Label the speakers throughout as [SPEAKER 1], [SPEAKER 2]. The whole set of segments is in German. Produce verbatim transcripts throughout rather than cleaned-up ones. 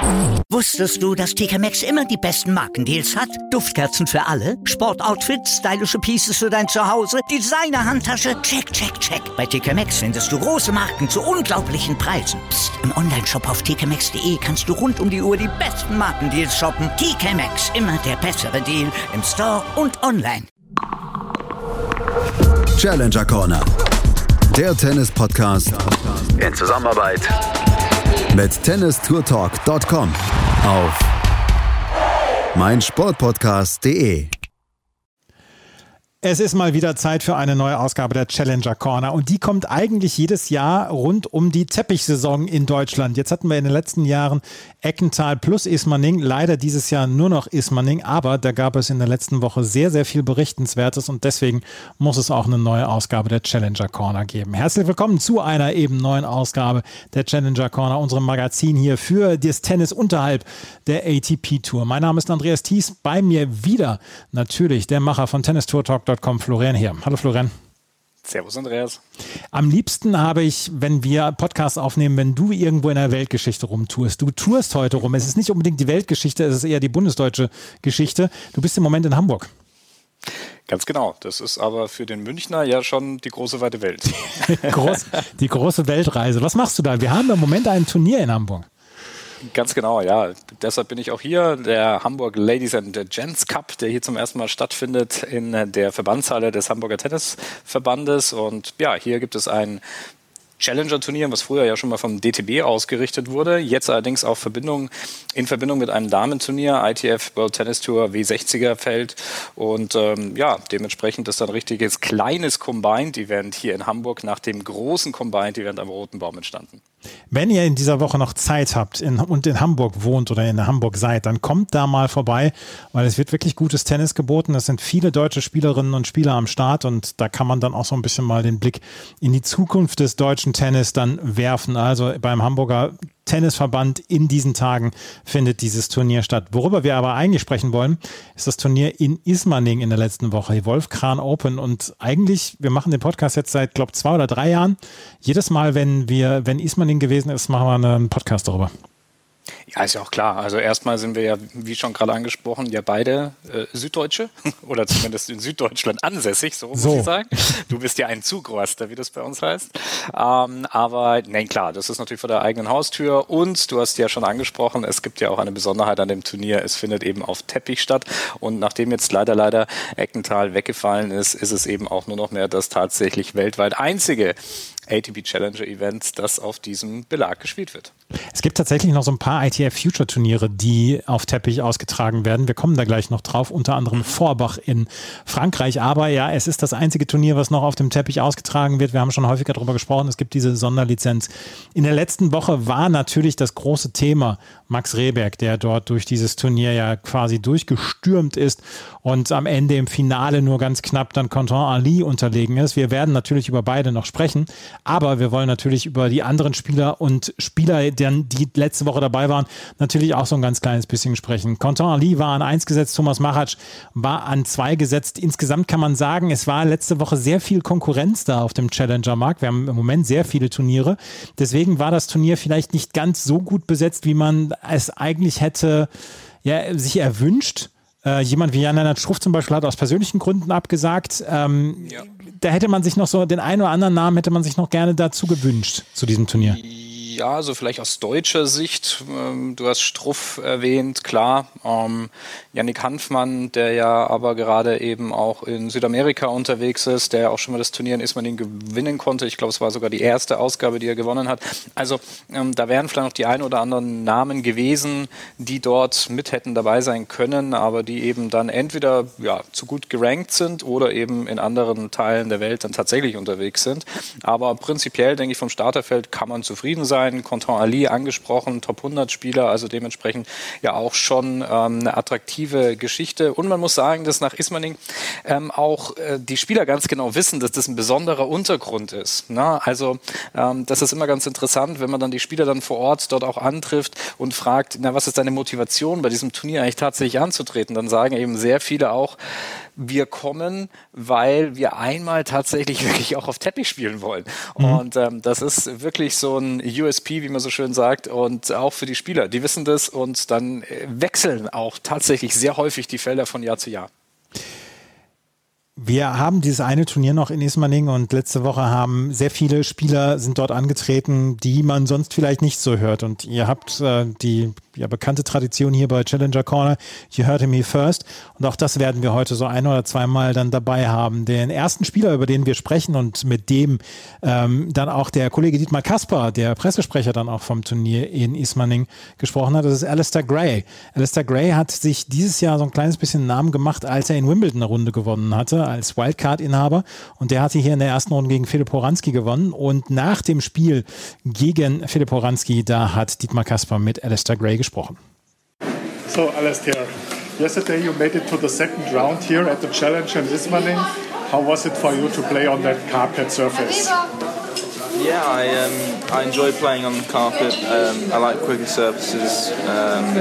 [SPEAKER 1] Wusstest du, dass T K Maxx immer die besten Markendeals hat? Duftkerzen für alle, Sportoutfits, stylische Pieces für dein Zuhause, Designer-Handtasche, check, check, check. Bei T K Maxx findest du große Marken zu unglaublichen Preisen. Psst. Im Onlineshop auf t k maxx punkt d e kannst du rund um die Uhr die besten Markendeals shoppen. T K Maxx, immer der bessere Deal im Store und online.
[SPEAKER 2] Challenger Corner, der Tennis-Podcast in Zusammenarbeit mit tennis tour talk punkt com auf meinsportpodcast punkt de.
[SPEAKER 3] Es ist mal wieder Zeit für eine neue Ausgabe der Challenger Corner und die kommt eigentlich jedes Jahr rund um die Teppichsaison in Deutschland. Jetzt hatten wir in den letzten Jahren Eckental plus Ismaning, leider dieses Jahr nur noch Ismaning, aber da gab es in der letzten Woche sehr, sehr viel Berichtenswertes und deswegen muss es auch eine neue Ausgabe der Challenger Corner geben. Herzlich willkommen zu einer eben neuen Ausgabe der Challenger Corner, unserem Magazin hier für das Tennis unterhalb der A T P Tour. Mein Name ist Andreas Thies, bei mir wieder natürlich der Macher von tennis tour talk punkt com, Florian Heer. Hallo Florian.
[SPEAKER 4] Servus Andreas.
[SPEAKER 3] Am liebsten habe ich, wenn wir Podcasts aufnehmen, wenn du irgendwo in der Weltgeschichte rumtourst. Du tourst heute rum. Es ist nicht unbedingt die Weltgeschichte, es ist eher die bundesdeutsche Geschichte. Du bist im Moment in Hamburg.
[SPEAKER 4] Ganz genau. Das ist aber für den Münchner ja schon die große weite Welt.
[SPEAKER 3] Groß, die große Weltreise. Was machst du da? Wir haben im Moment ein Turnier in Hamburg.
[SPEAKER 4] Ganz genau, ja. Deshalb bin ich auch hier. Der Hamburg Ladies and Gents Cup, der hier zum ersten Mal stattfindet in der Verbandshalle des Hamburger Tennisverbandes. Und ja, hier gibt es ein Challenger-Turnier, was früher ja schon mal vom D T B ausgerichtet wurde, jetzt allerdings auch Verbindung, in Verbindung mit einem Damenturnier, I T F World Tennis Tour W sechziger Feld und ähm, ja, dementsprechend ist ein richtiges kleines Combined-Event hier in Hamburg nach dem großen Combined-Event am Roten Baum entstanden.
[SPEAKER 3] Wenn ihr in dieser Woche noch Zeit habt in, und in Hamburg wohnt oder in Hamburg seid, dann kommt da mal vorbei, weil es wird wirklich gutes Tennis geboten. Es sind viele deutsche Spielerinnen und Spieler am Start und da kann man dann auch so ein bisschen mal den Blick in die Zukunft des deutschen Tennis dann werfen. Also beim Hamburger Tennisverband in diesen Tagen findet dieses Turnier statt. Worüber wir aber eigentlich sprechen wollen, ist das Turnier in Ismaning in der letzten Woche, die Wolfcran Open. Und eigentlich, wir machen den Podcast jetzt seit, glaube ich, zwei oder drei Jahren. Jedes Mal, wenn wir, wenn Ismaning gewesen ist, machen wir einen Podcast darüber.
[SPEAKER 4] Ja, ist ja auch klar. Also erstmal sind wir ja, wie schon gerade angesprochen, ja beide äh, Süddeutsche oder zumindest in Süddeutschland ansässig, so muss so. ich sagen. Du bist ja ein Zugroster, wie das bei uns heißt. Ähm, aber nein, klar, das ist natürlich vor der eigenen Haustür und du hast ja schon angesprochen, es gibt ja auch eine Besonderheit an dem Turnier. Es findet eben auf Teppich statt und nachdem jetzt leider, leider Eckental weggefallen ist, ist es eben auch nur noch mehr das tatsächlich weltweit einzige A T P Challenger Event, das auf diesem Belag gespielt wird.
[SPEAKER 3] Es gibt tatsächlich noch so ein paar I T F Future Turniere, die auf Teppich ausgetragen werden. Wir kommen da gleich noch drauf, unter anderem Forbach in Frankreich. Aber ja, es ist das einzige Turnier, was noch auf dem Teppich ausgetragen wird. Wir haben schon häufiger darüber gesprochen. Es gibt diese Sonderlizenz. In der letzten Woche war natürlich das große Thema Max Rehberg, der dort durch dieses Turnier ja quasi durchgestürmt ist und am Ende im Finale nur ganz knapp dann Quentin Ali unterlegen ist. Wir werden natürlich über beide noch sprechen. Aber wir wollen natürlich über die anderen Spieler und Spieler, die letzte Woche dabei waren, natürlich auch so ein ganz kleines bisschen sprechen. Quentin Ali war an eins gesetzt, Thomas Machac war an zwei gesetzt. Insgesamt kann man sagen, es war letzte Woche sehr viel Konkurrenz da auf dem Challenger-Markt. Wir haben im Moment sehr viele Turniere. Deswegen war das Turnier vielleicht nicht ganz so gut besetzt, wie man es eigentlich hätte ja, sich erwünscht. Äh, jemand wie Jan-Lennart Struff zum Beispiel hat aus persönlichen Gründen abgesagt. Ähm, ja. Da hätte man sich noch so, den einen oder anderen Namen hätte man sich noch gerne dazu gewünscht zu diesem Turnier.
[SPEAKER 4] Ja, also vielleicht aus deutscher Sicht, ähm, du hast Struff erwähnt, klar, ähm, Yannick Hanfmann, der ja aber gerade eben auch in Südamerika unterwegs ist, der auch schon mal das Turnier in Ismaning gewinnen konnte. Ich glaube, es war sogar die erste Ausgabe, die er gewonnen hat. Also ähm, da wären vielleicht noch die ein oder anderen Namen gewesen, die dort mit hätten dabei sein können, aber die eben dann entweder ja, zu gut gerankt sind oder eben in anderen Teilen der Welt dann tatsächlich unterwegs sind. Aber prinzipiell, denke ich, vom Starterfeld kann man zufrieden sein. Quentin Ali angesprochen, Top hundert Spieler, also dementsprechend ja auch schon ähm, eine attraktive Geschichte. Und man muss sagen, dass nach Ismaning ähm, auch äh, die Spieler ganz genau wissen, dass das ein besonderer Untergrund ist. Na? Also ähm, das ist immer ganz interessant, wenn man dann die Spieler dann vor Ort dort auch antrifft und fragt, na, was ist deine Motivation bei diesem Turnier eigentlich tatsächlich anzutreten? Dann sagen eben sehr viele auch, wir kommen, weil wir einmal tatsächlich wirklich auch auf Teppich spielen wollen. Mhm. Und ähm, das ist wirklich so ein U S P, wie man so schön sagt, und auch für die Spieler. Die wissen das und dann wechseln auch tatsächlich sehr häufig die Felder von Jahr zu Jahr.
[SPEAKER 3] Wir haben dieses eine Turnier noch in Ismaning und letzte Woche haben sehr viele Spieler sind dort angetreten, die man sonst vielleicht nicht so hört. Und ihr habt äh, die ja, bekannte Tradition hier bei Challenger Corner, You Heard Me First. Und auch das werden wir heute so ein oder zweimal dann dabei haben. Den ersten Spieler, über den wir sprechen und mit dem ähm, dann auch der Kollege Dietmar Kasper, der Pressesprecher dann auch vom Turnier in Ismaning gesprochen hat, das ist Alistair Gray. Alistair Gray hat sich dieses Jahr so ein kleines bisschen Namen gemacht, als er in Wimbledon eine Runde gewonnen hatte, als Wildcard-Inhaber. Und der hatte hier in der ersten Runde gegen Filip Horanski gewonnen. Und nach dem Spiel gegen Filip Horanski, da hat Dietmar Kasper mit Alistair Gray gesprochen.
[SPEAKER 5] So, Alistair, yesterday you made it to the second round here at the Challenger in Ismaning. How was it for you to play on that carpet surface?
[SPEAKER 6] Yeah, I um, I enjoy playing on the carpet. Um, I like quicker surfaces. Um,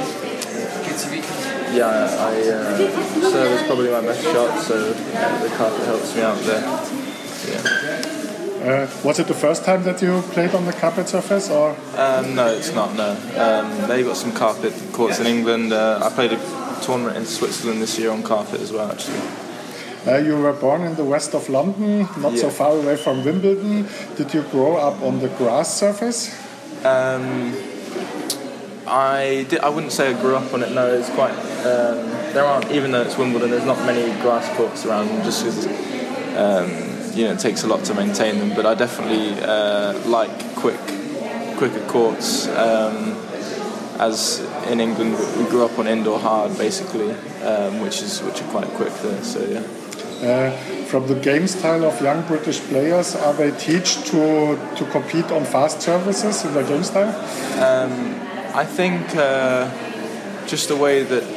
[SPEAKER 6] yeah, I uh, serve is probably my best shot, so uh, the carpet helps me out there. Yeah.
[SPEAKER 5] Uh, was it the first time that you played on the carpet surface, or?
[SPEAKER 6] Um, no, it's not. No, um, they've got some carpet courts in England. Uh, I played a tournament in Switzerland this year on carpet as well, actually.
[SPEAKER 5] Uh, you were born in the west of London, not yeah. so far away from Wimbledon. Did you grow up on the grass surface?
[SPEAKER 6] Um, I did, I wouldn't say I grew up on it. No, it's quite. Um, there aren't, even though it's Wimbledon, there's not many grass courts around. Just because. Um, You know, it takes a lot to maintain them, but I definitely uh, like quick, quicker courts. Um, as in England, we grew up on indoor hard, basically, um, which is which are quite quick there. So yeah.
[SPEAKER 5] Uh, from the game style of young British players, are they teach to to compete on fast services in their game style?
[SPEAKER 6] Um, I think uh, just the way that.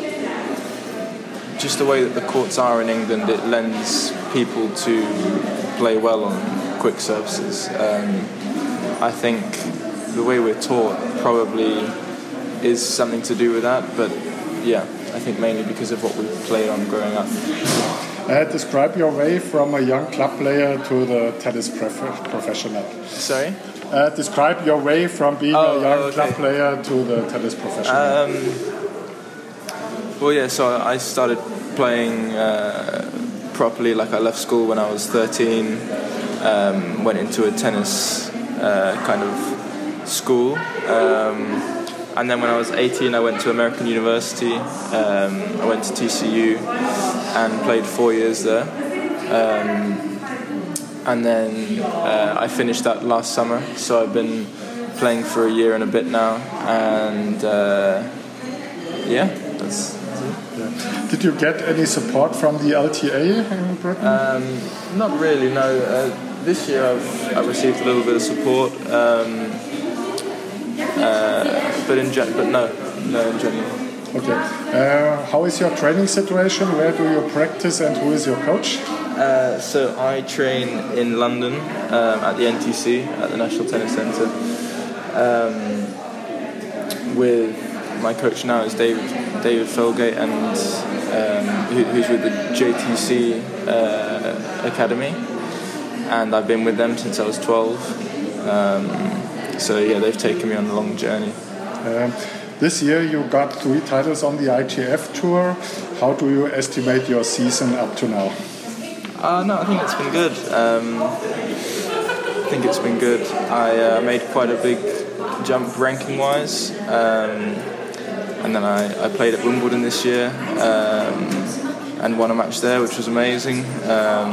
[SPEAKER 6] Just the way that the courts are in England, it lends people to play well on quick surfaces. Um, I think the way we're taught probably is something to do with that, but yeah, I think mainly because of what we played on growing up.
[SPEAKER 5] Uh, describe your way from a young club player to the tennis prof- professional.
[SPEAKER 6] Sorry?
[SPEAKER 5] Uh, describe your way from being
[SPEAKER 6] oh,
[SPEAKER 5] a young
[SPEAKER 6] okay.
[SPEAKER 5] club player to the tennis professional.
[SPEAKER 6] Um, well, yeah, so I started playing uh, properly, like I left school when I was thirteen, um, went into a tennis uh, kind of school, um, and then when I was eighteen I went to American University. um, I went to T C U and played four years there, um, and then uh, I finished that last summer, so I've been playing for a year and a bit now, and uh, yeah, that's
[SPEAKER 5] Did you get any support from the L T A in Britain?
[SPEAKER 6] Um, not really, no. Uh, this year I've, I've received a little bit of support, um, uh, but in gen- but no, no in general.
[SPEAKER 5] Okay. Uh, how is your training situation? Where do you practice, and who is your coach?
[SPEAKER 6] Uh, so I train in London um, at the N T C, at the National Tennis Centre. Um, with my coach now is David David Felgate, and um, who, who's with the J T C uh, Academy, and I've been with them since I was twelve. Um, so yeah, they've taken me on a long journey.
[SPEAKER 5] Um, this year you got three titles on the I T F Tour. How do you estimate your season up to now?
[SPEAKER 6] Uh, no, I think it's been good. Um, I think it's been good. I uh, made quite a big jump ranking-wise. Um, And then I, I played at Wimbledon this year um, and won a match there, which was amazing. Um,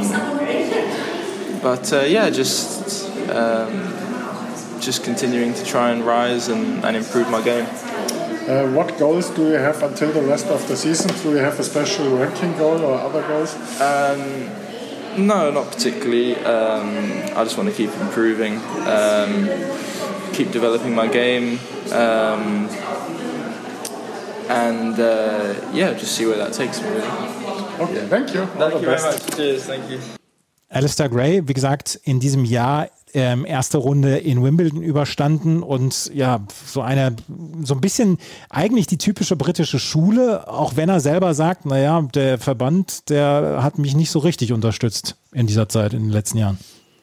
[SPEAKER 6] but uh, yeah, just um, just continuing to try and rise and, and improve my game.
[SPEAKER 5] Uh, what goals do you have until the rest of the season? Do you have a special ranking goal or other goals?
[SPEAKER 6] Um, no, not particularly. Um, I just want to keep improving, um, keep developing my game. Um, And uh, yeah, just see where that takes me, really.
[SPEAKER 5] Okay, thank you.
[SPEAKER 6] Thank you very much. Cheers, thank you.
[SPEAKER 3] Alistair Gray, wie gesagt, in diesem Jahr ähm, erste Runde in Wimbledon überstanden und ja, so eine, so ein bisschen eigentlich die typische britische Schule, auch wenn er selber sagt, naja, der Verband, der hat mich nicht so richtig unterstützt in dieser Zeit, in den letzten Jahren.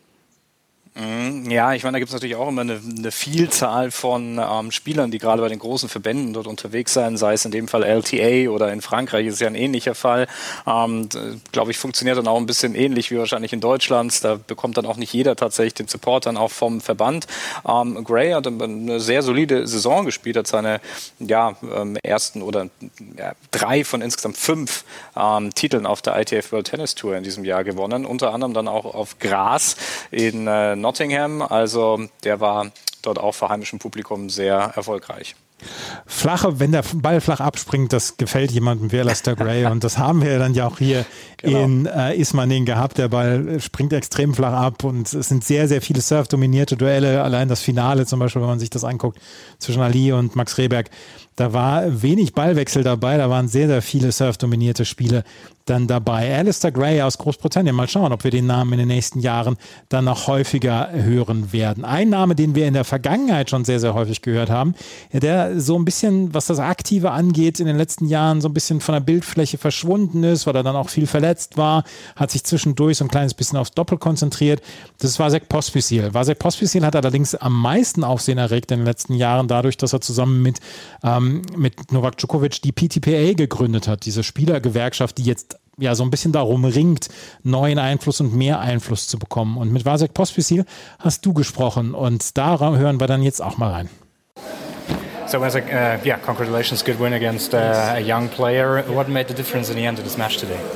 [SPEAKER 4] Ja, ich meine, da gibt es natürlich auch immer eine, eine Vielzahl von ähm, Spielern, die gerade bei den großen Verbänden dort unterwegs sein, sei es in dem Fall L T A oder in Frankreich ist ja ein ähnlicher Fall. Ähm, glaube ich, funktioniert dann auch ein bisschen ähnlich wie wahrscheinlich in Deutschland. Da bekommt dann auch nicht jeder tatsächlich den Support dann auch vom Verband. Ähm, Gray hat eine sehr solide Saison gespielt, hat seine ja, ähm, ersten oder ja, drei von insgesamt fünf ähm, Titeln auf der I T F World Tennis Tour in diesem Jahr gewonnen, unter anderem dann auch auf Gras in äh, Nottingham, also der war dort auch vor heimischem Publikum sehr erfolgreich.
[SPEAKER 3] Flache, wenn der Ball flach abspringt, das gefällt jemandem wie Alistair Gray und das haben wir dann ja auch hier genau. in äh, Ismaning gehabt. Der Ball springt extrem flach ab und es sind sehr, sehr viele Surf-dominierte Duelle. Allein das Finale zum Beispiel, wenn man sich das anguckt, zwischen Ali und Max Rehberg, da war wenig Ballwechsel dabei, da waren sehr, sehr viele Surf-dominierte Spiele dann dabei. Alistair Gray aus Großbritannien, mal schauen, ob wir den Namen in den nächsten Jahren dann noch häufiger hören werden. Ein Name, den wir in der Vergangenheit schon sehr, sehr häufig gehört haben, der so ein bisschen, was das Aktive angeht, in den letzten Jahren so ein bisschen von der Bildfläche verschwunden ist, weil er dann auch viel verletzt war, hat sich zwischendurch so ein kleines bisschen aufs Doppel konzentriert. Das war Vasek Pospisil. Vasek Pospisil hat allerdings am meisten Aufsehen erregt in den letzten Jahren dadurch, dass er zusammen mit, ähm, mit Novak Djokovic die P T P A gegründet hat, diese Spielergewerkschaft, die jetzt ja so ein bisschen darum ringt, neuen Einfluss und mehr Einfluss zu bekommen. Und mit Vasek Pospisil hast du gesprochen und da hören wir dann jetzt auch mal rein.
[SPEAKER 7] So Vasek, uh, yeah, congratulations, good win against uh, a young player. What made the difference in the end of this match today?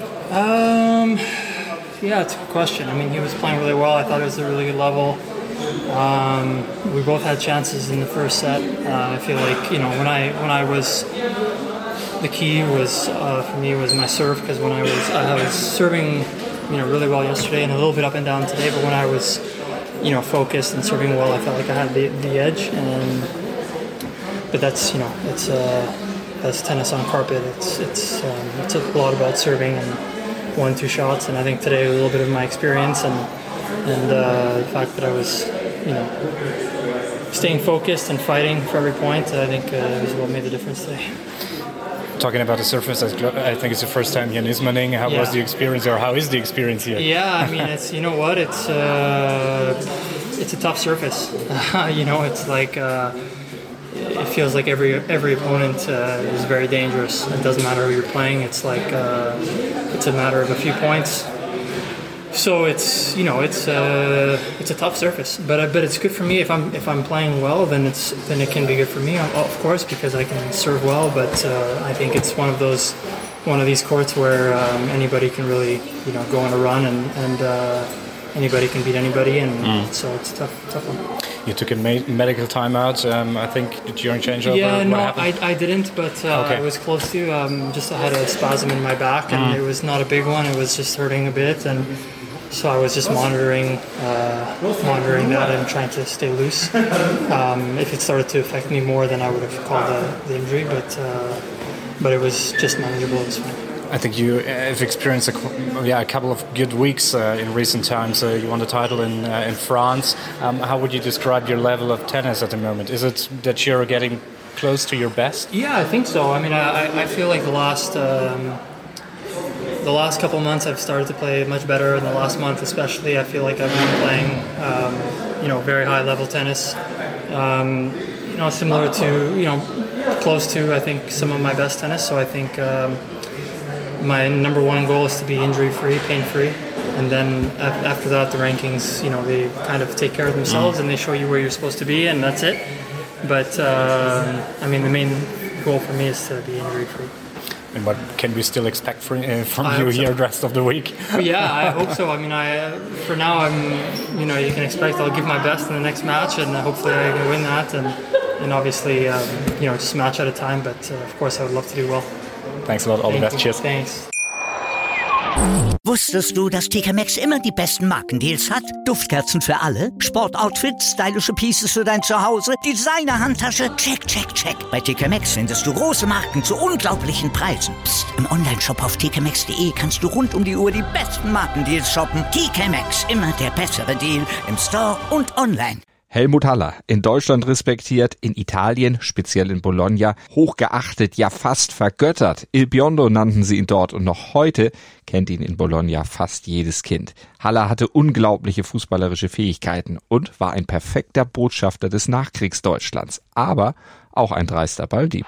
[SPEAKER 8] Um, yeah, it's a good question. I mean, he was playing really well. I thought it was a really good level. Um, we both had chances in the first set. Uh, I feel like, you know, when I when I was the key was uh, for me was my serve, because when I was I was serving, you know, really well yesterday and a little bit up and down today. But when I was, you know, focused and serving well, I felt like I had the, the edge. And but that's, you know, it's uh, that's tennis on carpet. It's it's um, it's a lot about serving and one two shots. And I think today a little bit of my experience and and uh, the fact that I was, you know, staying focused and fighting for every point, I think uh, is what made the difference today.
[SPEAKER 7] Talking about the surface, I think it's the first time here in Ismaning. How yeah. was the experience, or how is the experience here?
[SPEAKER 8] Yeah, I mean, it's, you know what, it's uh, it's a tough surface. You know, it's like uh, it feels like every every opponent uh, is very dangerous. It doesn't matter who you're playing. It's like uh, it's a matter of a few points. So it's, you know, it's uh, it's a tough surface, but uh, but it's good for me if I'm if I'm playing well. Then it's then it can be good for me, of course, because I can serve well. But uh, I think it's one of those one of these courts where um, anybody can really, you know, go on a run and and uh, anybody can beat anybody, and mm. so it's a tough tough one.
[SPEAKER 7] You took a me- medical timeout, um, I think, during changeover.
[SPEAKER 8] Yeah, no, I, I didn't, but uh,
[SPEAKER 7] okay.
[SPEAKER 8] I was close to. Um, just I had a spasm in my back, and mm. it was not a big one. It was just hurting a bit, and so I was just monitoring, uh, monitoring that and trying to stay loose. Um, if it started to affect me more, then I would have called the, the injury, but uh, but it was just manageable. It was fine.
[SPEAKER 7] I think you have experienced a, yeah, a couple of good weeks uh, in recent times. Uh, you won the title in uh, in France. Um, how would you describe your level of tennis at the moment? Is it that you're getting close to your best?
[SPEAKER 8] Yeah, I think so. I mean, I, I feel like the last um, the last couple months I've started to play much better. In the last month, especially, I feel like I've been playing, um, you know, very high level tennis. Um, you know, similar to, you know, close to, I think, some of my best tennis. So I think. Um, My number one goal is to be injury-free, pain-free, and then after that, the rankings, you know, they kind of take care of themselves mm. and they show you where you're supposed to be, and that's it. But uh, I mean, the main goal for me is to be injury-free.
[SPEAKER 7] And what can we still expect for, uh, from I you here so. the rest of the week?
[SPEAKER 8] Yeah, I hope so. I mean, I for now, I'm, you know, you can expect I'll give my best in the next match, and hopefully I can win that, and and obviously, um, you know, just a match at a time. But uh, of course, I would love to do well.
[SPEAKER 7] Thanks a lot. All
[SPEAKER 8] Thank
[SPEAKER 7] the best.
[SPEAKER 8] You.
[SPEAKER 7] Cheers.
[SPEAKER 8] Thanks.
[SPEAKER 1] Wusstest du, dass T K Maxx immer die besten Markendeals hat? Duftkerzen für alle, Sportoutfits, stylische Pieces für dein Zuhause, Designer-Handtasche, check, check, check. Bei T K Maxx findest du große Marken zu unglaublichen Preisen. Psst. Im Onlineshop auf t k maxx punkt d e kannst du rund um die Uhr die besten Markendeals shoppen. T K Maxx, immer der bessere Deal im Store und online.
[SPEAKER 9] Helmut Haller, in Deutschland respektiert, in Italien, speziell in Bologna, hochgeachtet, ja fast vergöttert. Il Biondo nannten sie ihn dort und noch heute kennt ihn in Bologna fast jedes Kind. Haller hatte unglaubliche fußballerische Fähigkeiten und war ein perfekter Botschafter des Nachkriegsdeutschlands, aber auch ein dreister Balldieb.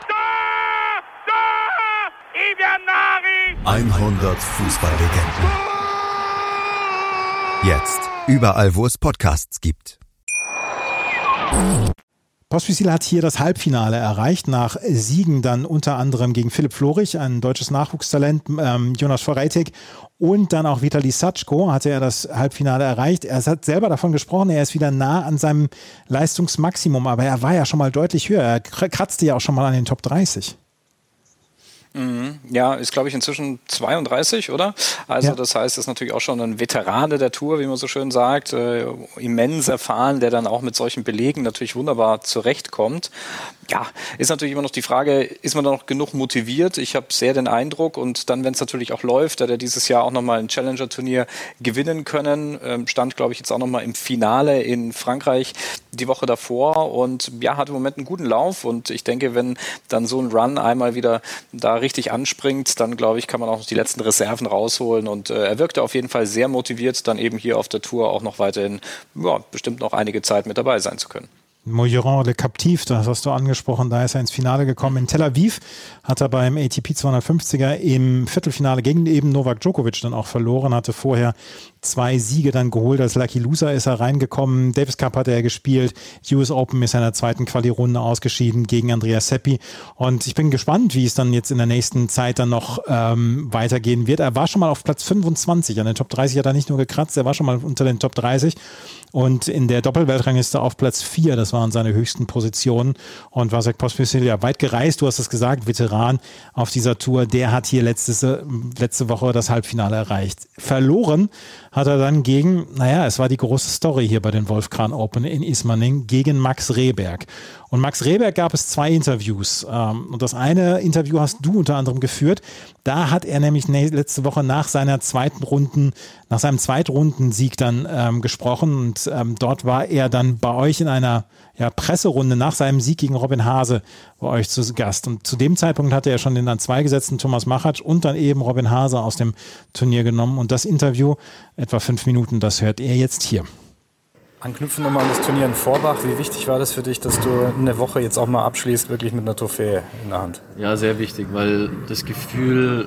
[SPEAKER 2] hundert Fußballlegenden. Jetzt überall, wo es Podcasts gibt.
[SPEAKER 3] Pospisil hat hier das Halbfinale erreicht, nach Siegen dann unter anderem gegen Philipp Florich, ein deutsches Nachwuchstalent, ähm, Jonas Forejtek und dann auch Vitali Satschko hatte er das Halbfinale erreicht. Er hat selber davon gesprochen, er ist wieder nah an seinem Leistungsmaximum, aber er war ja schon mal deutlich höher, er kratzte ja auch schon mal an den Top dreißig.
[SPEAKER 4] Ja, ist glaube ich inzwischen zweiunddreißig, oder? Also ja. Das heißt, ist natürlich auch schon ein Veterane der Tour, wie man so schön sagt, äh, immens erfahren, der dann auch mit solchen Belegen natürlich wunderbar zurechtkommt. Ja, ist natürlich immer noch die Frage, ist man da noch genug motiviert? Ich habe sehr den Eindruck und dann, wenn es natürlich auch läuft, hat er dieses Jahr auch nochmal ein Challenger-Turnier gewinnen können, ähm, stand glaube ich jetzt auch nochmal im Finale in Frankreich die Woche davor und ja, hat im Moment einen guten Lauf und ich denke, wenn dann so ein Run einmal wieder da richtig anspringt, dann glaube ich, kann man auch noch die letzten Reserven rausholen und äh, er wirkte auf jeden Fall sehr motiviert, dann eben hier auf der Tour auch noch weiterhin, ja, bestimmt noch einige Zeit mit dabei sein zu können.
[SPEAKER 3] Moirand Le Captif, das hast du angesprochen, da ist er ins Finale gekommen. In Tel Aviv hat er beim A T P zweihundertfünfziger im Viertelfinale gegen eben Novak Djokovic dann auch verloren, hatte vorher zwei Siege dann geholt. Als Lucky Loser ist er reingekommen. Davis Cup hatte er gespielt. U S Open ist er in der zweiten Quali-Runde ausgeschieden gegen Andreas Seppi. Und ich bin gespannt, wie es dann jetzt in der nächsten Zeit dann noch ähm, weitergehen wird. Er war schon mal auf Platz fünfundzwanzig. An den Top dreißig hat er nicht nur gekratzt, er war schon mal unter den Top dreißig. Und in der Doppelweltrangliste auf Platz vier, das waren seine höchsten Positionen. Und Vasek Pospisil, ja, weit gereist, du hast es gesagt, Veteran auf dieser Tour, der hat hier letzte, letzte Woche das Halbfinale erreicht. Verloren hat er dann gegen, naja, es war die große Story hier bei den Wolfkran Open in Ismaning, gegen Max Rehberg. Und Max Rehberg gab es zwei Interviews. Und das eine Interview hast du unter anderem geführt. Da hat er nämlich letzte Woche nach seiner zweiten Runden, nach seinem Zweitrundensieg dann ähm, gesprochen. Und ähm, dort war er dann bei euch in einer ja, Presserunde nach seinem Sieg gegen Robin Haase bei euch zu Gast. Und zu dem Zeitpunkt hatte er schon den an zwei gesetzten Thomas Machatsch und dann eben Robin Haase aus dem Turnier genommen. Und das Interview, etwa fünf Minuten, das hört ihr jetzt hier.
[SPEAKER 7] Anknüpfen nochmal an das Turnier in Forbach. Wie wichtig war das für dich, dass du eine Woche jetzt auch mal abschließt, wirklich mit einer Trophäe in der Hand?
[SPEAKER 10] Ja, sehr wichtig, weil das Gefühl,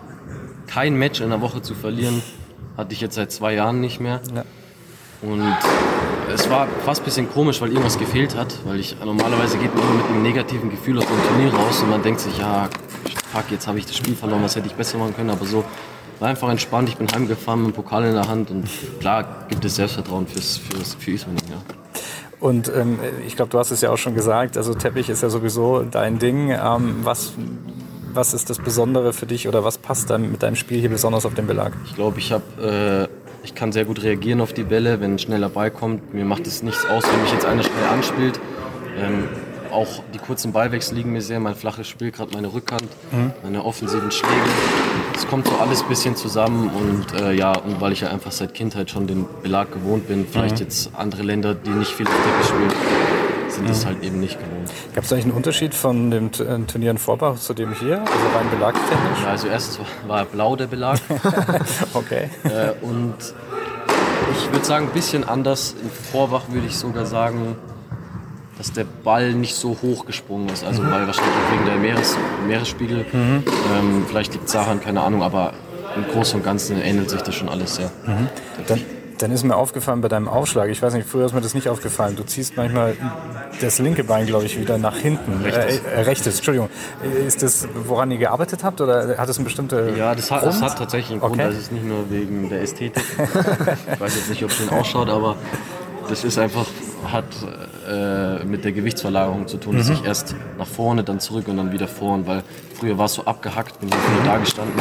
[SPEAKER 10] kein Match in einer Woche zu verlieren, hatte ich jetzt seit zwei Jahren nicht mehr. Ja. Und es war fast ein bisschen komisch, weil irgendwas gefehlt hat. Weil ich normalerweise geht man immer mit einem negativen Gefühl aus dem Turnier raus und man denkt sich, ja, fuck, jetzt habe ich das Spiel verloren, was hätte ich besser machen können. Aber so war einfach entspannt, ich bin heimgefahren mit dem Pokal in der Hand und klar gibt es Selbstvertrauen fürs, fürs, für Ismaning, ja.
[SPEAKER 7] Und ähm, ich glaube, du hast es ja auch schon gesagt, also Teppich ist ja sowieso dein Ding. Ähm, was, was ist das Besondere für dich oder was passt dann mit deinem Spiel hier besonders auf den Belag?
[SPEAKER 10] Ich glaube, ich habe, äh, ich kann sehr gut reagieren auf die Bälle, wenn ein schneller Ball kommt. Mir macht es nichts aus, wenn mich jetzt einer schnell anspielt. Ähm, Auch die kurzen Ballwechsel liegen mir sehr, mein flaches Spiel, gerade meine Rückhand, mhm. meine offensiven Schläge. Es kommt so alles ein bisschen zusammen und äh, ja, und weil ich ja einfach seit Kindheit schon den Belag gewohnt bin, vielleicht mhm. jetzt andere Länder, die nicht viel auf Teppich spielen, sind das mhm. halt eben nicht gewohnt.
[SPEAKER 7] Gab es eigentlich einen Unterschied von dem T- Turnier in Vorbach zu dem hier, also rein belagstechnisch?
[SPEAKER 10] Ja, also erstens war blau der Belag.
[SPEAKER 7] Okay.
[SPEAKER 10] äh, und ich würde sagen, ein bisschen anders. In Vorbach würde ich sogar sagen, dass der Ball nicht so hoch gesprungen ist, also mhm. weil wahrscheinlich auch wegen der Meeres, Meeresspiegel, mhm. ähm, vielleicht liegt es daran, keine Ahnung, aber im Großen und Ganzen ähnelt sich das schon alles sehr.
[SPEAKER 7] Mhm. Dann, dann ist mir aufgefallen bei deinem Aufschlag, ich weiß nicht, früher ist mir das nicht aufgefallen, du ziehst manchmal das linke Bein, glaube ich, wieder nach hinten.
[SPEAKER 10] Rechtes.
[SPEAKER 7] Äh, rechtes, Entschuldigung. Ist das, woran ihr gearbeitet habt oder hat es eine bestimmte
[SPEAKER 10] Ja, das hat, das hat tatsächlich einen Grund, okay. Also es ist nicht nur wegen der Ästhetik. Ich weiß jetzt nicht, ob es schön ausschaut, aber das ist einfach, hat äh, mit der Gewichtsverlagerung zu tun, mhm. dass ich erst nach vorne, dann zurück und dann wieder vorn, weil früher war es so abgehackt, bin ich nur da gestanden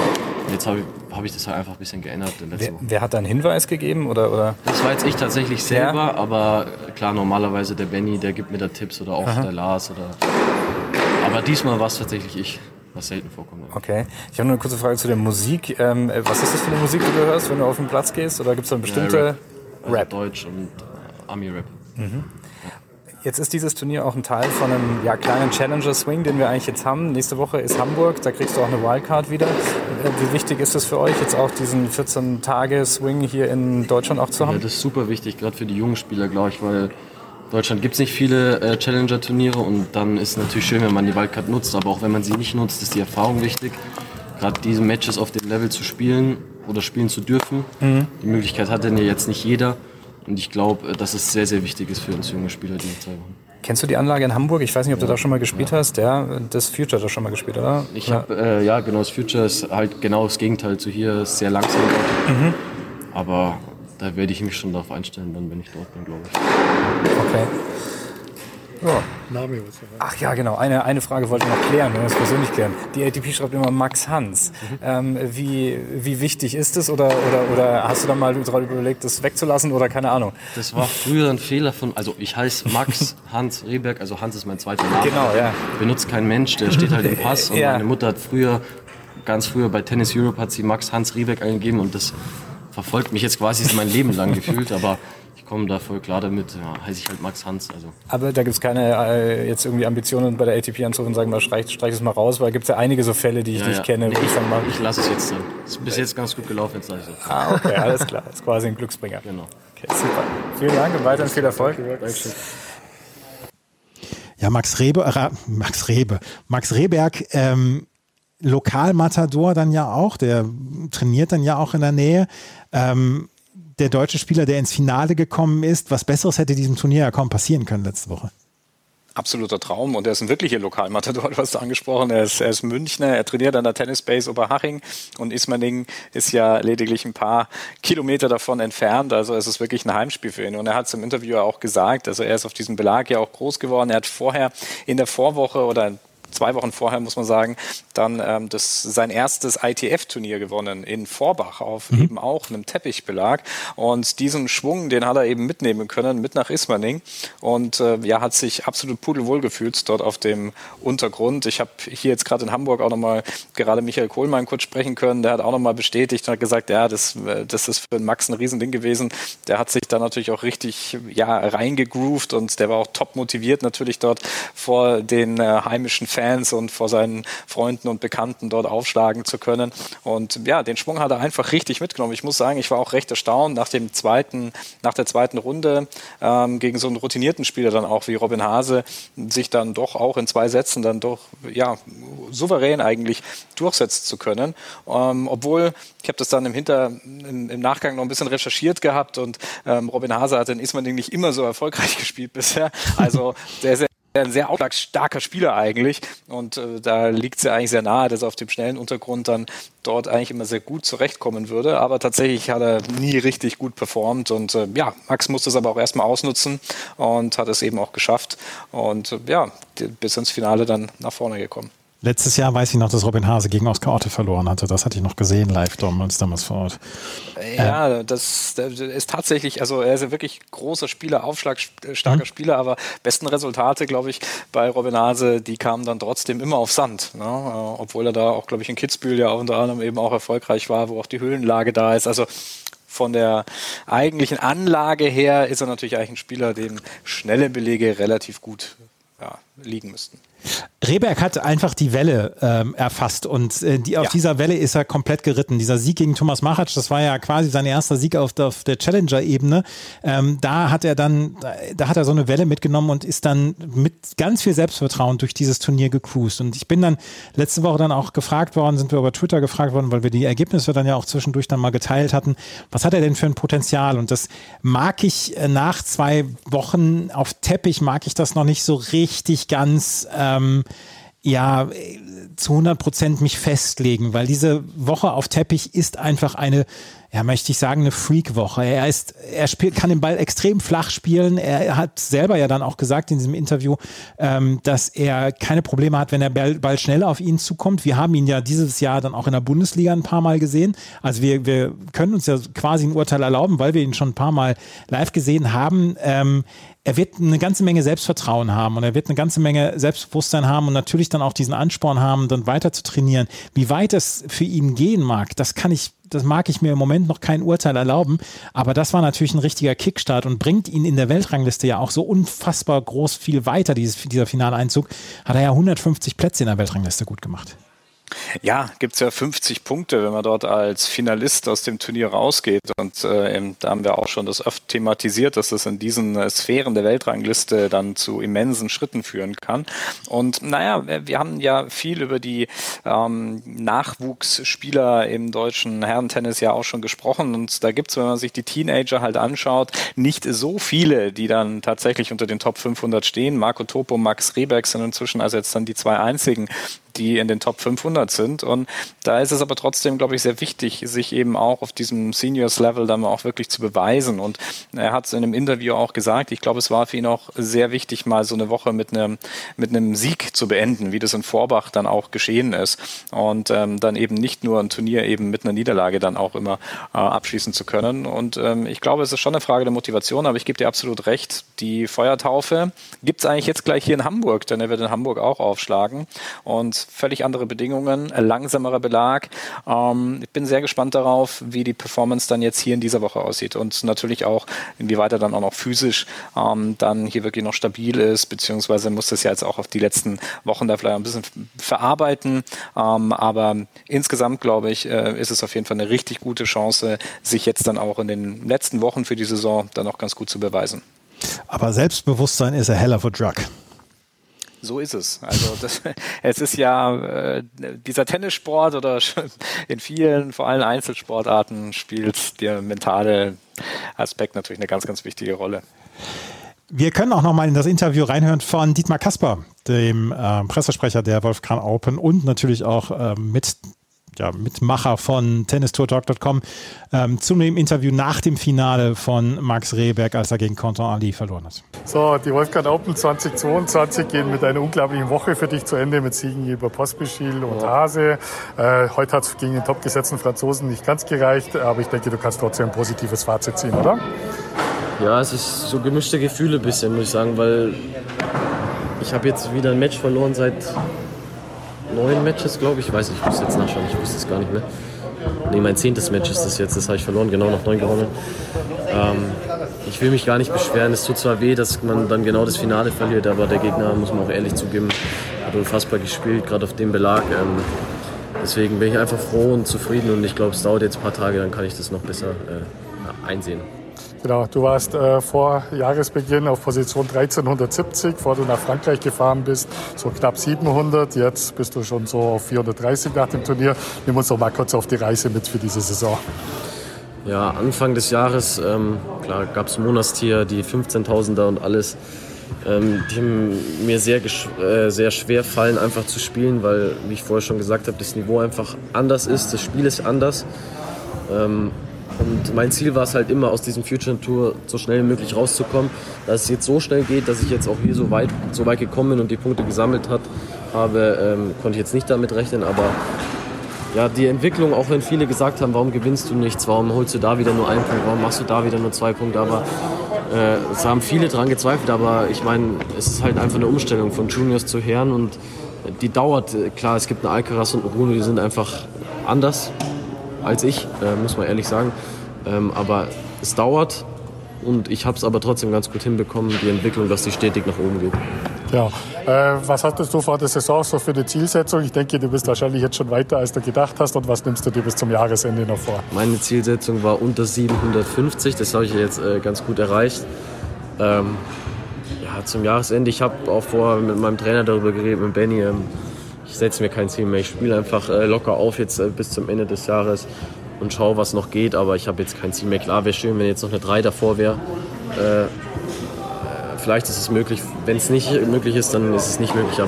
[SPEAKER 10] Jetzt habe ich, hab ich das halt einfach ein bisschen geändert in letzter
[SPEAKER 11] Wer,
[SPEAKER 10] Woche.
[SPEAKER 11] wer hat da einen Hinweis gegeben? Oder, oder?
[SPEAKER 10] Das war jetzt ich tatsächlich selber, ja. aber klar, normalerweise der Benny, der gibt mir da Tipps oder auch Aha. der Lars. Oder, aber diesmal war es tatsächlich ich, was selten vorkommt.
[SPEAKER 11] Okay. Ich habe nur eine kurze Frage zu der Musik. Ähm, was ist das für eine Musik, die du hörst, wenn du auf den Platz gehst? Oder gibt es da eine bestimmte
[SPEAKER 10] ja, Rap? Also
[SPEAKER 11] Rap?
[SPEAKER 10] Deutsch und äh, Ami-Rap.
[SPEAKER 11] Mhm. Jetzt ist dieses Turnier auch ein Teil von einem ja, kleinen Challenger-Swing, den wir eigentlich jetzt haben. Nächste Woche ist Hamburg, da kriegst du auch eine Wildcard wieder. Wie wichtig ist es für euch, jetzt auch diesen vierzehn-Tage-Swing hier in Deutschland auch zu haben?
[SPEAKER 10] Ja, das ist super wichtig, gerade für die jungen Spieler, glaube ich, weil in Deutschland gibt es nicht viele äh, Challenger-Turniere und dann ist es natürlich schön, wenn man die Wildcard nutzt, aber auch wenn man sie nicht nutzt, ist die Erfahrung wichtig. Gerade diese Matches auf dem Level zu spielen oder spielen zu dürfen. Mhm. Die Möglichkeit hat denn ja jetzt nicht jeder. Und ich glaube, dass es sehr, sehr wichtig ist für uns junge Spieler, diese zwei Wochen.
[SPEAKER 11] Kennst du die Anlage in Hamburg? Ich weiß nicht, ob ja, du da schon mal gespielt ja. hast. Ja, das Future hat da schon mal gespielt, oder?
[SPEAKER 10] Ich habe, äh, ja, genau, das Future ist halt genau das Gegenteil zu hier, ist sehr langsam dort. Mhm. Aber da werde ich mich schon darauf einstellen, dann, wenn ich dort bin, glaube ich.
[SPEAKER 11] Okay. Ja. Ach ja, genau. Eine, eine Frage wollte ich noch klären, wir das persönlich klären. Die A T P schreibt immer Max Hans. Mhm. Ähm, wie, wie wichtig ist es oder, oder, oder hast du da mal überlegt, das wegzulassen oder keine Ahnung?
[SPEAKER 10] Das war früher ein Fehler von, also ich heiße Max Hans Rehberg, also Hans ist mein zweiter Name.
[SPEAKER 11] Genau, ja.
[SPEAKER 10] Benutzt kein Mensch, der steht halt im Pass und ja. meine Mutter hat früher, ganz früher bei Tennis Europe hat sie Max Hans Rehberg eingegeben und das verfolgt mich jetzt quasi mein Leben lang gefühlt, aber ich komme da voll klar damit, ja, heiße ich halt Max Hans. Also.
[SPEAKER 11] Aber da gibt es keine äh, jetzt irgendwie Ambitionen bei der A T P anzurufen und sagen, mal, streich, streich es mal raus, weil gibt es ja einige so Fälle, die ich, ja, die ich ja. kenne.
[SPEAKER 10] Nee, ich, ich, ich lasse es jetzt dann. Ist bis jetzt ganz gut gelaufen, jetzt lasse ich es.
[SPEAKER 11] Ah, okay, alles klar. Ist quasi ein Glücksbringer.
[SPEAKER 10] Genau.
[SPEAKER 11] Okay, super. Vielen Dank und weiterhin viel Erfolg.
[SPEAKER 10] Dankeschön.
[SPEAKER 3] Ja, Max Rebe, äh, Max Rebe, Max Rehberg, ähm, Lokalmatador dann ja auch, der trainiert dann ja auch in der Nähe. Ähm, der deutsche Spieler, der ins Finale gekommen ist, was Besseres hätte diesem Turnier ja kaum passieren können letzte Woche.
[SPEAKER 4] Absoluter Traum und er ist ein wirklicher Lokalmatador, du hast angesprochen, er ist, er ist Münchner, er trainiert an der Tennis Base Oberhaching und Ismaning ist ja lediglich ein paar Kilometer davon entfernt, also es ist wirklich ein Heimspiel für ihn und er hat es im Interview auch gesagt, also er ist auf diesem Belag ja auch groß geworden, er hat vorher in der Vorwoche oder zwei Wochen vorher, muss man sagen, dann ähm, das, sein erstes I T F-Turnier gewonnen in Vorbach auf mhm. eben auch einem Teppichbelag. Und diesen Schwung, den hat er eben mitnehmen können, mit nach Ismaning. Und äh, ja, hat sich absolut pudelwohl gefühlt dort auf dem Untergrund. Ich habe hier jetzt gerade in Hamburg auch nochmal gerade Michael Kohlmann kurz sprechen können. Der hat auch nochmal bestätigt und hat gesagt, ja, das, das ist für Max ein Riesending gewesen. Der hat sich da natürlich auch richtig ja, reingegroovt und der war auch top motiviert natürlich dort vor den äh, heimischen Fans Fans und vor seinen Freunden und Bekannten dort aufschlagen zu können. Und ja, den Schwung hat er einfach richtig mitgenommen. Ich muss sagen, ich war auch recht erstaunt nach dem zweiten, nach der zweiten Runde ähm, gegen so einen routinierten Spieler dann auch wie Robin Haase sich dann doch auch in zwei Sätzen dann doch ja souverän eigentlich durchsetzen zu können. Ähm, obwohl, ich habe das dann im Hinter, im, im Nachgang noch ein bisschen recherchiert gehabt und ähm, Robin Haase hat in Ismaning nicht immer so erfolgreich gespielt bisher. Also der ist ein sehr aufschlagsstarker Spieler eigentlich und äh, da liegt es ja eigentlich sehr nahe, dass er auf dem schnellen Untergrund dann dort eigentlich immer sehr gut zurechtkommen würde, aber tatsächlich hat er nie richtig gut performt und äh, ja, Max musste es aber auch erstmal ausnutzen und hat es eben auch geschafft und äh, ja, die, bis ins Finale dann nach vorne gekommen.
[SPEAKER 3] Letztes Jahr weiß ich noch, dass Robin Haase gegen Oskar Otte verloren hatte. Das hatte ich noch gesehen, live damals, damals vor Ort.
[SPEAKER 4] Ja, das, das ist tatsächlich, also er ist ein wirklich großer Spieler, aufschlagstarker mhm. Spieler, aber besten Resultate, glaube ich, bei Robin Haase, die kamen dann trotzdem immer auf Sand. Ne? Obwohl er da auch, glaube ich, in Kitzbühel ja unter anderem eben auch erfolgreich war, wo auch die Höhenlage da ist. Also von der eigentlichen Anlage her ist er natürlich eigentlich ein Spieler, dem schnelle Belege relativ gut ja, liegen müssten.
[SPEAKER 3] Rehberg hat einfach die Welle ähm, erfasst und äh, die, auf ja. dieser Welle ist er komplett geritten. Dieser Sieg gegen Thomas Machac, das war ja quasi sein erster Sieg auf der, auf der Challenger-Ebene. Ähm, da hat er dann, da, da hat er so eine Welle mitgenommen und ist dann mit ganz viel Selbstvertrauen durch dieses Turnier gecruised. Und ich bin dann letzte Woche dann auch gefragt worden, sind wir über Twitter gefragt worden, weil wir die Ergebnisse dann ja auch zwischendurch dann mal geteilt hatten. Was hat er denn für ein Potenzial? Und das mag ich äh, nach zwei Wochen auf Teppich, mag ich das noch nicht so richtig ganz ähm, ja, zu hundert Prozent mich festlegen, weil diese Woche auf Teppich ist einfach eine ja, möchte ich sagen, eine Freak-Woche. Er ist, er spielt, kann den Ball extrem flach spielen. Er hat selber ja dann auch gesagt in diesem Interview, ähm, dass er keine Probleme hat, wenn der Ball schnell auf ihn zukommt. Wir haben ihn ja dieses Jahr dann auch in der Bundesliga ein paar Mal gesehen. Also wir, wir können uns ja quasi ein Urteil erlauben, weil wir ihn schon ein paar Mal live gesehen haben. Ähm, er wird eine ganze Menge Selbstvertrauen haben und er wird eine ganze Menge Selbstbewusstsein haben und natürlich dann auch diesen Ansporn haben, dann weiter zu trainieren. Wie weit es für ihn gehen mag, das kann ich, das mag ich mir im Moment noch kein Urteil erlauben, aber das war natürlich ein richtiger Kickstart und bringt ihn in der Weltrangliste ja auch so unfassbar groß viel weiter. Dieses, dieser Finaleinzug hat er ja hundertfünfzig Plätze in der Weltrangliste gut gemacht.
[SPEAKER 4] Ja, gibt es ja fünfzig Punkte, wenn man dort als Finalist aus dem Turnier rausgeht. Und äh, da haben wir auch schon das oft thematisiert, dass das in diesen äh, Sphären der Weltrangliste dann zu immensen Schritten führen kann. Und naja, wir haben ja viel über die ähm, Nachwuchsspieler im deutschen Herrentennis ja auch schon gesprochen. Und da gibt es, wenn man sich die Teenager halt anschaut, nicht so viele, die dann tatsächlich unter den Top fünfhundert stehen. Marco Topo, Max Reberg sind inzwischen also jetzt dann die zwei einzigen, die in den Top fünfhundert sind. Und da ist es aber trotzdem, glaube ich, sehr wichtig, sich eben auch auf diesem Seniors-Level dann auch wirklich zu beweisen. Und er hat es in einem Interview auch gesagt, ich glaube, es war für ihn auch sehr wichtig, mal so eine Woche mit einem, mit einem Sieg zu beenden, wie das in Vorbach dann auch geschehen ist. Und ähm, dann eben nicht nur ein Turnier eben mit einer Niederlage dann auch immer äh, abschließen zu können. Und ähm, ich glaube, es ist schon eine Frage der Motivation, aber ich gebe dir absolut recht, die Feuertaufe gibt es eigentlich jetzt gleich hier in Hamburg, denn er wird in Hamburg auch aufschlagen. Und völlig andere Bedingungen, langsamerer Belag. Ähm, ich bin sehr gespannt darauf, wie die Performance dann jetzt hier in dieser Woche aussieht und natürlich auch, inwieweit er dann auch noch physisch ähm, dann hier wirklich noch stabil ist, beziehungsweise muss das ja jetzt auch auf die letzten Wochen da vielleicht ein bisschen verarbeiten. Ähm, aber insgesamt, glaube ich, äh, ist es auf jeden Fall eine richtig gute Chance, sich jetzt dann auch in den letzten Wochen für die Saison dann auch ganz gut zu beweisen.
[SPEAKER 3] Aber Selbstbewusstsein ist a hell of a drug.
[SPEAKER 4] So ist es. Also das, es ist ja äh, dieser Tennissport oder in vielen, vor allem Einzelsportarten, spielt der mentale Aspekt natürlich eine ganz, ganz wichtige Rolle.
[SPEAKER 3] Wir können auch noch mal in das Interview reinhören von Dietmar Kasper, dem äh, Pressesprecher der Wolfgang Open und natürlich auch äh, mit Ja, Mitmacher von Tennis Tour Talk Punkt com ähm, zu dem Interview nach dem Finale von Max Reberg, als er gegen Quentin Ali verloren hat.
[SPEAKER 5] So, die Wolfgang Open zweitausendzweiundzwanzig gehen mit einer unglaublichen Woche für dich zu Ende mit Siegen über Pospischil und Hase. Äh, heute hat es gegen den topgesetzten Franzosen nicht ganz gereicht, aber ich denke, du kannst trotzdem ein positives Fazit ziehen, oder?
[SPEAKER 10] Ja, es ist so gemischte Gefühle ein bisschen, muss ich sagen, weil ich habe jetzt wieder ein Match verloren seit neun Matches, glaube ich. Ich weiß nicht, ich muss jetzt nachschauen, ich wusste es gar nicht mehr. Nee, mein zehntes Match ist das jetzt, das habe ich verloren, genau nach neun gewonnen. Ähm, ich will mich gar nicht beschweren, es tut zwar weh, dass man dann genau das Finale verliert, aber der Gegner, muss man auch ehrlich zugeben, hat unfassbar gespielt, gerade auf dem Belag. Ähm, deswegen bin ich einfach froh und zufrieden und ich glaube, es dauert jetzt ein paar Tage, dann kann ich das noch besser äh, einsehen.
[SPEAKER 5] Genau, du warst äh, vor Jahresbeginn auf Position dreizehnhundertsiebzig, bevor du nach Frankreich gefahren bist, so knapp siebenhundert. Jetzt bist du schon so auf vierhundertdreißig nach dem Turnier. Nimm uns doch mal kurz auf die Reise mit für diese Saison.
[SPEAKER 10] Ja, Anfang des Jahres, ähm, klar, gab es Monatstier, die fünfzehntausender und alles. Ähm, die haben mir sehr, äh, sehr schwer fallen, einfach zu spielen, weil, wie ich vorher schon gesagt habe, das Niveau einfach anders ist, das Spiel ist anders. Ähm, Und mein Ziel war es halt immer, aus diesem Future Tour so schnell wie möglich rauszukommen. Dass es jetzt so schnell geht, dass ich jetzt auch hier so weit, so weit gekommen bin und die Punkte gesammelt hat, habe, ähm, konnte ich jetzt nicht damit rechnen. Aber ja, die Entwicklung, auch wenn viele gesagt haben, warum gewinnst du nichts, warum holst du da wieder nur einen Punkt, warum machst du da wieder nur zwei Punkte, aber äh, es haben viele dran gezweifelt. Aber ich meine, es ist halt einfach eine Umstellung von Juniors zu Herren und die dauert. Klar, es gibt einen Alcaraz und einen Rune, die sind einfach anders als ich, äh, muss man ehrlich sagen. Ähm, aber es dauert und ich habe es aber trotzdem ganz gut hinbekommen, die Entwicklung, dass die stetig nach oben geht.
[SPEAKER 5] Ja, äh, was hattest du vor der Saison so für eine Zielsetzung? Ich denke, du bist wahrscheinlich jetzt schon weiter, als du gedacht hast. Und was nimmst du dir bis zum Jahresende noch vor?
[SPEAKER 10] Meine Zielsetzung war unter siebenhundertfünfzig, das habe ich jetzt äh, ganz gut erreicht. Ähm, ja, zum Jahresende, ich habe auch vorher mit meinem Trainer darüber geredet, mit Benny. Ähm, Ich setze mir kein Ziel mehr. Ich spiele einfach äh, locker auf jetzt äh, bis zum Ende des Jahres und schaue, was noch geht. Aber ich habe jetzt kein Ziel mehr. Klar, wäre schön, wenn jetzt noch eine drei davor wäre. Äh, äh, vielleicht ist es möglich. Wenn es nicht möglich ist, dann ist es nicht möglich. Aber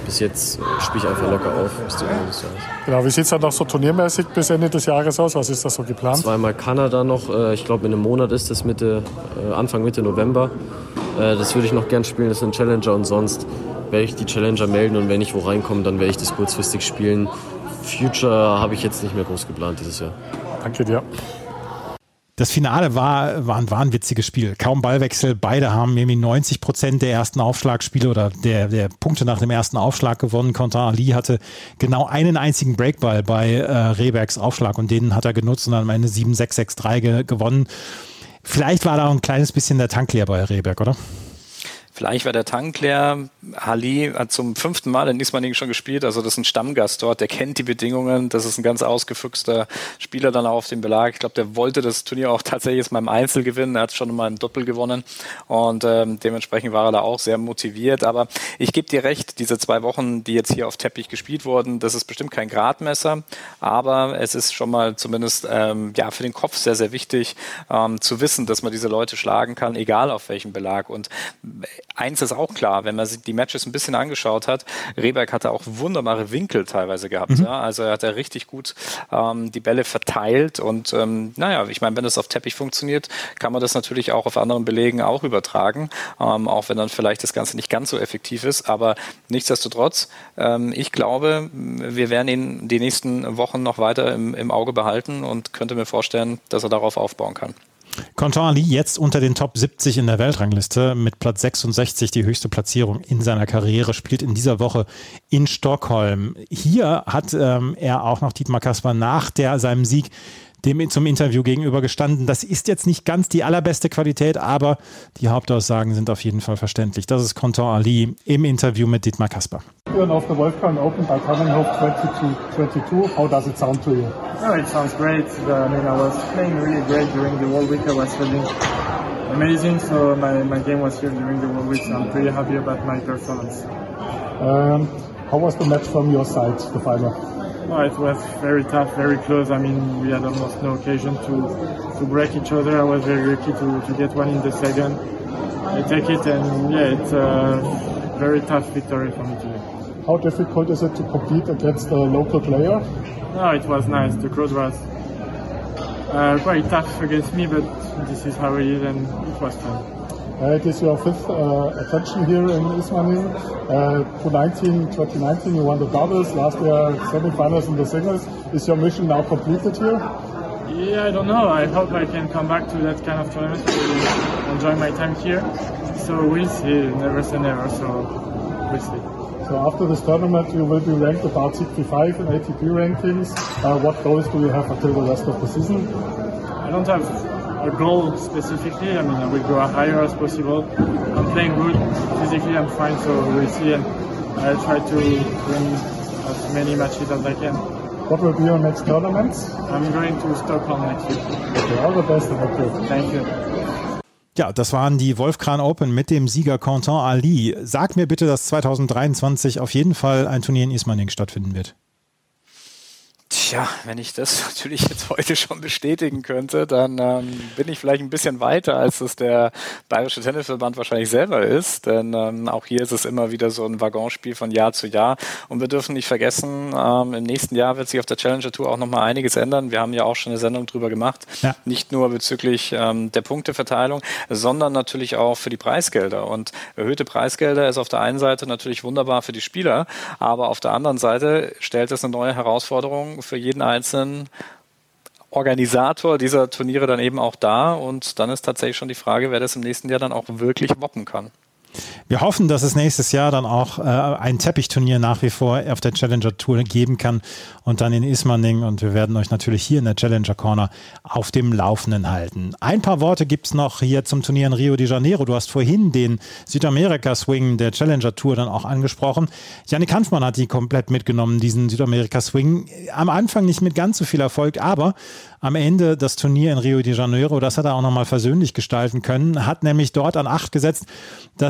[SPEAKER 10] bis jetzt spiele ich einfach locker auf bis zum Ende des Jahres.
[SPEAKER 5] Genau, wie sieht es dann noch so turniermäßig bis Ende des Jahres aus? Was ist da so geplant?
[SPEAKER 10] Zweimal Kanada noch, ich glaube in einem Monat ist das Mitte, Anfang Mitte November. Das würde ich noch gern spielen, das ist ein Challenger und sonst werde ich die Challenger melden und wenn ich wo reinkomme, dann werde ich das kurzfristig spielen. Future habe ich jetzt nicht mehr groß geplant dieses Jahr.
[SPEAKER 5] Danke dir.
[SPEAKER 3] Das Finale war, war ein wahnwitziges Spiel. Kaum Ballwechsel. Beide haben irgendwie neunzig Prozent der ersten Aufschlagspiele oder der, der Punkte nach dem ersten Aufschlag gewonnen. Quentin Ali hatte genau einen einzigen Breakball bei äh, Rehbergs Aufschlag und den hat er genutzt und dann am Ende sieben sechs sechs drei ge- gewonnen. Vielleicht war da auch ein kleines bisschen der Tank leer bei Rehberg, oder?
[SPEAKER 4] Vielleicht war der Tank leer. Ali hat zum fünften Mal in Ismaning schon gespielt, also das ist ein Stammgast dort, der kennt die Bedingungen, das ist ein ganz ausgefuchster Spieler dann auch auf dem Belag. Ich glaube, der wollte das Turnier auch tatsächlich jetzt mal im Einzel gewinnen, er hat schon mal im Doppel gewonnen und ähm, dementsprechend war er da auch sehr motiviert, aber ich gebe dir recht, diese zwei Wochen, die jetzt hier auf Teppich gespielt wurden, das ist bestimmt kein Gradmesser, aber es ist schon mal zumindest ähm, ja, für den Kopf sehr, sehr wichtig ähm, zu wissen, dass man diese Leute schlagen kann, egal auf welchem Belag und eins ist auch klar, wenn man sich die Matches ein bisschen angeschaut hat, Rehberg hatte auch wunderbare Winkel teilweise gehabt. Mhm. Ja? Also er hat ja richtig gut ähm, die Bälle verteilt und ähm, naja, ich meine, wenn das auf Teppich funktioniert, kann man das natürlich auch auf anderen Belegen auch übertragen, ähm, auch wenn dann vielleicht das Ganze nicht ganz so effektiv ist, aber nichtsdestotrotz, ähm, ich glaube, wir werden ihn die nächsten Wochen noch weiter im, im Auge behalten und könnte mir vorstellen, dass er darauf aufbauen kann.
[SPEAKER 3] Quentin Ali jetzt unter den Top siebzig in der Weltrangliste mit Platz sechsundsechzig, die höchste Platzierung in seiner Karriere, spielt in dieser Woche in Stockholm. Hier hat ähm, er auch noch Dietmar Kasper nach der, seinem Sieg dem zum Interview gegenüber gestanden. Das ist jetzt nicht ganz die allerbeste Qualität, aber die Hauptaussagen sind auf jeden Fall verständlich. Das ist Quentin Ali im Interview mit Dietmar Kasper.
[SPEAKER 5] You're off the Wolfgang Open by Tannenhof twenty-two twenty-two. How does it sound to you?
[SPEAKER 12] Oh, it sounds great. I mean, I was playing really great during the World Week. I was feeling amazing, so my, my game was here during the World Week, so I'm pretty happy about my performance.
[SPEAKER 5] Um, how was the match from your side, the final?
[SPEAKER 12] Oh, it was very tough, very close. I mean, we had almost no occasion to to break each other. I was very lucky to, to get one in the second. I take it, and yeah, it's a very tough victory for me today.
[SPEAKER 5] How difficult is it to compete against a local player?
[SPEAKER 12] No, it was nice. The crowd was uh, quite tough against me, but this is how it is, and it was fun.
[SPEAKER 5] Uh, it is your fifth uh, attention here in Ismaning. Uh, twenty nineteen you won the doubles, last year semi-finals in the singles. Is your mission now completed here?
[SPEAKER 12] Yeah, I don't know. I hope I can come back to that kind of tournament to enjoy my time here. So we'll see. Never say never, so we'll see.
[SPEAKER 5] So after this tournament you will be ranked about sixty-five in A T P rankings. Uh, what goals do you have until the rest of the season?
[SPEAKER 12] I don't have a goal specifically. I mean, I will go as higher as possible. I'm playing good. Physically, I'm fine, so we'll see. And I'll try to win as many matches as I can.
[SPEAKER 5] What will be your next tournaments?
[SPEAKER 12] I'm going to Stockholm next week.
[SPEAKER 5] Okay, all the best. Thank you.
[SPEAKER 12] Thank you.
[SPEAKER 3] Ja, das waren die Wolfkran Open mit dem Sieger Quentin Ali. Sag mir bitte, dass zwanzig dreiundzwanzig auf jeden Fall ein Turnier in Ismaning stattfinden wird.
[SPEAKER 4] Tja, wenn ich das natürlich jetzt heute schon bestätigen könnte, dann ähm, bin ich vielleicht ein bisschen weiter, als es der Bayerische Tennisverband wahrscheinlich selber ist, denn ähm, auch hier ist es immer wieder so ein Waggonspiel von Jahr zu Jahr und wir dürfen nicht vergessen, ähm, im nächsten Jahr wird sich auf der Challenger Tour auch nochmal einiges ändern. Wir haben ja auch schon eine Sendung drüber gemacht, ja. Nicht nur bezüglich ähm, der Punkteverteilung, sondern natürlich auch für die Preisgelder und erhöhte Preisgelder ist auf der einen Seite natürlich wunderbar für die Spieler, aber auf der anderen Seite stellt es eine neue Herausforderung für jeden einzelnen Organisator dieser Turniere dann eben auch da und dann ist tatsächlich schon die Frage, wer das im nächsten Jahr dann auch wirklich woppen kann.
[SPEAKER 3] Wir hoffen, dass es nächstes Jahr dann auch äh, ein Teppichturnier nach wie vor auf der Challenger Tour geben kann und dann in Ismaning und wir werden euch natürlich hier in der Challenger Corner auf dem Laufenden halten. Ein paar Worte gibt es noch hier zum Turnier in Rio de Janeiro. Du hast vorhin den Südamerika-Swing der Challenger Tour dann auch angesprochen. Jannik Hanfmann hat die komplett mitgenommen, diesen Südamerika-Swing. Am Anfang nicht mit ganz so viel Erfolg, aber am Ende das Turnier in Rio de Janeiro, das hat er auch nochmal versöhnlich gestalten können, hat nämlich dort an acht gesetzt, dass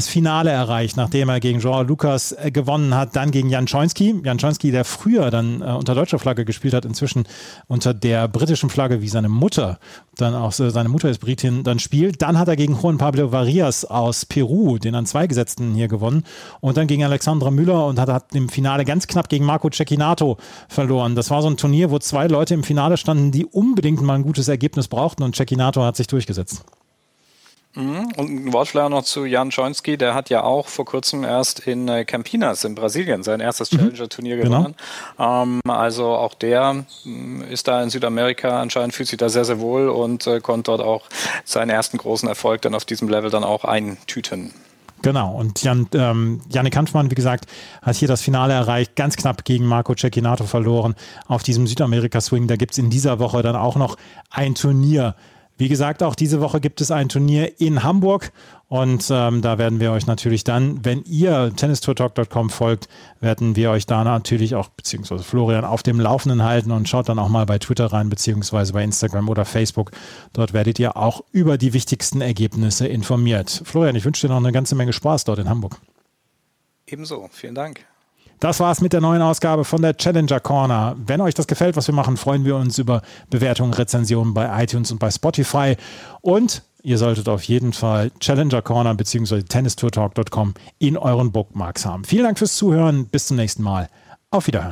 [SPEAKER 3] Finale erreicht, nachdem er gegen Joao Lucas äh, gewonnen hat, dann gegen Jan Choinski. Jan Choinski, der früher dann äh, unter deutscher Flagge gespielt hat, inzwischen unter der britischen Flagge, wie seine Mutter, dann auch äh, seine Mutter ist Britin, dann spielt. Dann hat er gegen Juan Pablo Varillas aus Peru, den an zwei Gesetzten hier gewonnen. Und dann gegen Alexandre Müller und hat, hat im Finale ganz knapp gegen Marco Cecchinato verloren. Das war so ein Turnier, wo zwei Leute im Finale standen, die unbedingt mal ein gutes Ergebnis brauchten und Cecchinato hat sich durchgesetzt.
[SPEAKER 4] Und ein Wortschlag noch zu Jan Choinski, der hat ja auch vor kurzem erst in Campinas in Brasilien sein erstes Challenger-Turnier gewonnen. Genau. Ähm, also auch der ist da in Südamerika, anscheinend fühlt sich da sehr, sehr wohl und äh, konnte dort auch seinen ersten großen Erfolg dann auf diesem Level dann auch eintüten.
[SPEAKER 3] Genau, und Jan, ähm, Jannik Hanfmann, wie gesagt, hat hier das Finale erreicht, ganz knapp gegen Marco Cecchinato verloren auf diesem Südamerika-Swing. Da gibt es in dieser Woche dann auch noch ein Turnier. Wie gesagt, auch diese Woche gibt es ein Turnier in Hamburg und ähm, da werden wir euch natürlich dann, wenn ihr tennis tour talk punkt com folgt, werden wir euch da natürlich auch, beziehungsweise Florian, auf dem Laufenden halten und schaut dann auch mal bei Twitter rein, beziehungsweise bei Instagram oder Facebook. Dort werdet ihr auch über die wichtigsten Ergebnisse informiert. Florian, ich wünsche dir noch eine ganze Menge Spaß dort in Hamburg.
[SPEAKER 4] Ebenso, vielen Dank.
[SPEAKER 3] Das war's mit der neuen Ausgabe von der Challenger Corner. Wenn euch das gefällt, was wir machen, freuen wir uns über Bewertungen, Rezensionen bei iTunes und bei Spotify. Und ihr solltet auf jeden Fall Challenger Corner bzw. tennis tour talk punkt com in euren Bookmarks haben. Vielen Dank fürs Zuhören. Bis zum nächsten Mal. Auf Wiederhören.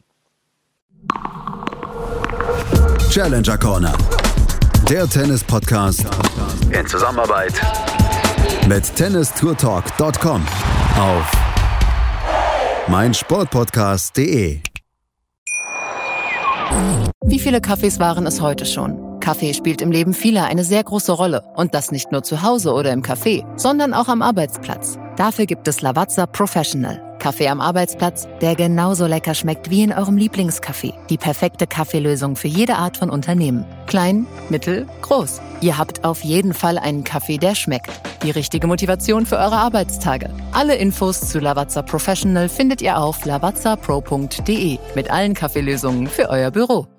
[SPEAKER 2] Challenger Corner. Der Tennis-Podcast in Zusammenarbeit mit tennis tour talk punkt com auf meinsportpodcast punkt de.
[SPEAKER 13] Wie viele Kaffees waren es heute schon? Kaffee spielt im Leben vieler eine sehr große Rolle. Und das nicht nur zu Hause oder im Café, sondern auch am Arbeitsplatz. Dafür gibt es Lavazza Professional. Kaffee am Arbeitsplatz, der genauso lecker schmeckt wie in eurem Lieblingscafé. Die perfekte Kaffeelösung für jede Art von Unternehmen. Klein, mittel, groß. Ihr habt auf jeden Fall einen Kaffee, der schmeckt. Die richtige Motivation für eure Arbeitstage. Alle Infos zu Lavazza Professional findet ihr auf lavazza pro punkt de mit allen Kaffeelösungen für euer Büro.